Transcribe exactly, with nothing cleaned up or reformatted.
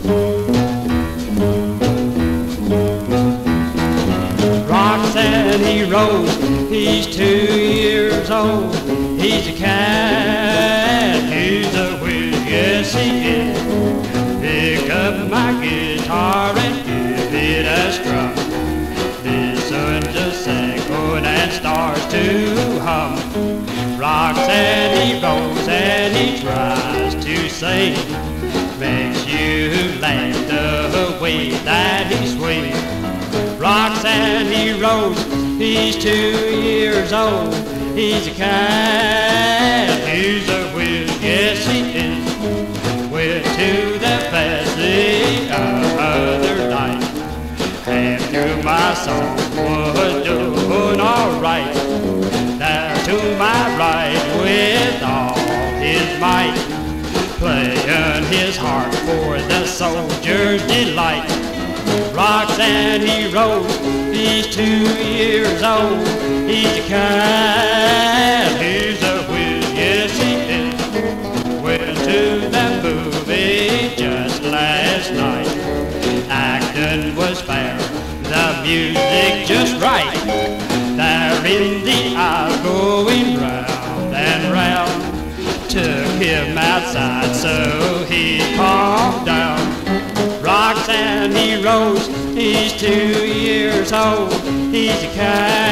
Roxanne, he rose, he's two years old. He's a cat, he's a whiz, yes he is. Pick up my guitar and give it a strum. Listen to second and stars to hum. Roxanne, he rose and he tries to sing. Makes you laugh the way that he swings. Roxanne, he rose, he's two years old. He's a cat, he's a whiz, yes he is. Went to the fest the other night. After my song was doing alright, down to my right with all his might, playing his heart for the soldier's delight. Roxanne, he rose, he's two years old. He's a cat, he's a whiz, yes he is. Went to the movie just last night. Acting was fair, the music just right. There in the aisle going round and round. Took him outside so he calmed down. Roxanne, he rose, he's two years old. He's a cat.